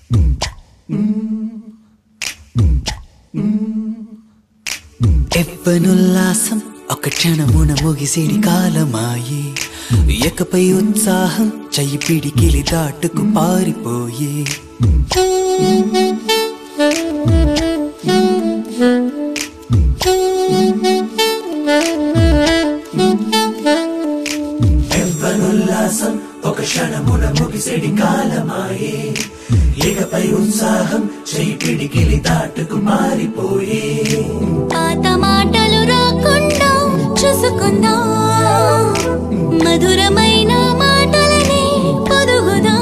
ఎవ్వనుల్లాసం ఒక క్షణమున ముగిసిడి కాలమాయే ఏకపై ఉత్సాహం చెయ్యి పిడికిలి దాటుకు పారిపోయే ఎవ్వనుల్లాసం ఒక క్షణమున ముగిసిడి కాలమాయే ఏకపై ఉత్సాహం చెయ్యి పిడికిలి దాటుకు మారిపోయే పాత మాటలు రాకుండా చూసుకుందాం మధురమైన మాటలని పొదుగుదాం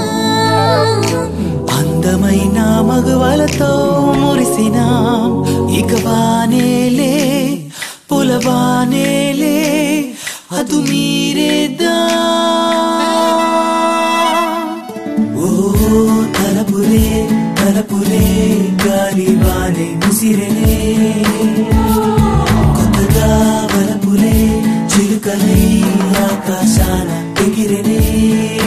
అందమైన మగువలతో మురిసినాం ఇక వానేలే పులవానేలే అదు మీరేద్దా ఓ తలపులే తలపులే గాలి వానే ముసిరెనే కొత్తగా వలపులే చిలుకలై ఆకాశాన ఎగిరెనే